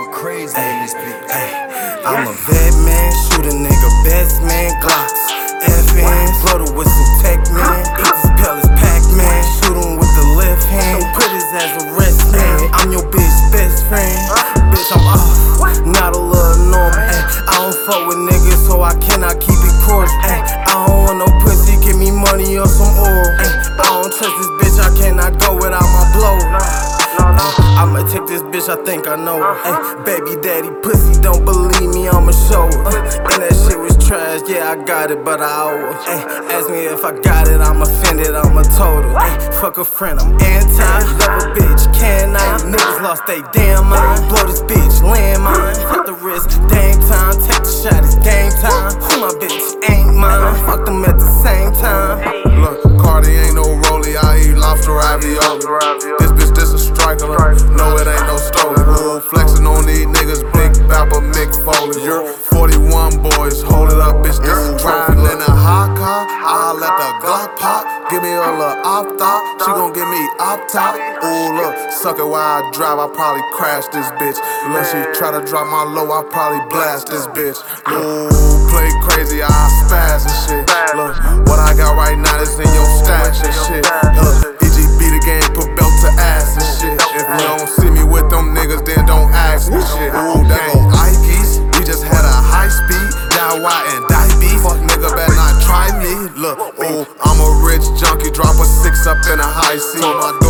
crazy. I'm a vet man, shoot a nigga best man, Glocks, FNs, blow the whistle, tech man, eat these pellets, Pac-Man, shoot him with the left hand, put his ass a rest man. I'm your bitch best friend, bitch I'm off, not a little normal. I don't fuck with niggas, so I cannot keep it cordial. I don't want no pussy, give me money or some oil. I don't trust this bitch, I cannot go without my blow. I'ma take this bitch, I think I know. Baby daddy pussy, don't believe me, I'ma show. And that shit was trash, yeah, I got it, but I owe her. Ask me if I got it, I'm offended, I'm a total. Fuck a friend, I'm anti. Love a bitch, can I? Niggas lost they damn mind. Blow this bitch, landmine. Fuck the risk, game time. Take the shot, it's game time. Who my bitch ain't mine. Fuck them at the same time. Look, Cardi ain't no rollie, I eat lobster ravioli. This bitch, this a striker, no it ain't no stolen. Ooh, flexing on these niggas, Big Bapper, Mick Foley. You're 41 boys, hold it up, bitch, this a trophy. In a hot car, I'll let the Glock pop. Give me a little op-top, she gon' give me op-top. Ooh, look, suck it while I drive, I probably crash this bitch. Look, she try to drop my low, I probably blast this bitch. Ooh, play crazy, I spaz and shit. Look, what I got right now is in your stash and shit. Look, EGB the game, put belt to ass and shit. If you don't see me with them niggas, then don't ask me shit. Ooh, that go Ikes, we just had a high speed, DIY and die beef. Fuck nigga, better not try me. Look, ooh, I'm a rich junkie, drop a 6 up in a high seat.